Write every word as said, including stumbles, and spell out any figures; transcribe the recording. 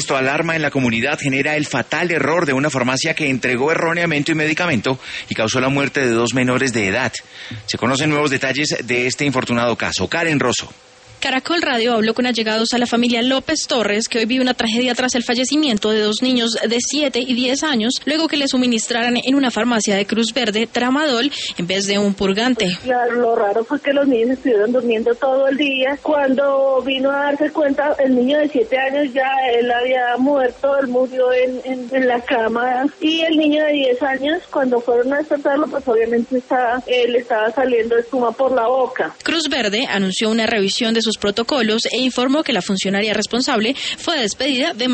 Esto alarma en la comunidad, genera el fatal error de una farmacia que entregó erróneamente un medicamento y causó la muerte de dos menores de edad. Se conocen nuevos detalles de este infortunado caso. Karen Rosso. Caracol Radio habló con allegados a la familia López Torres, que hoy vive una tragedia tras el fallecimiento de dos niños de siete y diez años, luego que le suministraran en una farmacia de Cruz Verde tramadol en vez de un purgante. Pues claro, lo raro fue que los niños estuvieron durmiendo todo el día. Cuando vino a darse cuenta, el niño de siete años ya él había muerto, él murió en, en, en la cama. Y el niño de diez años, cuando fueron a despertarlo, pues obviamente estaba, él estaba saliendo espuma por la boca. Cruz Verde anunció una revisión de sus protocolos e informó que la funcionaria responsable fue despedida de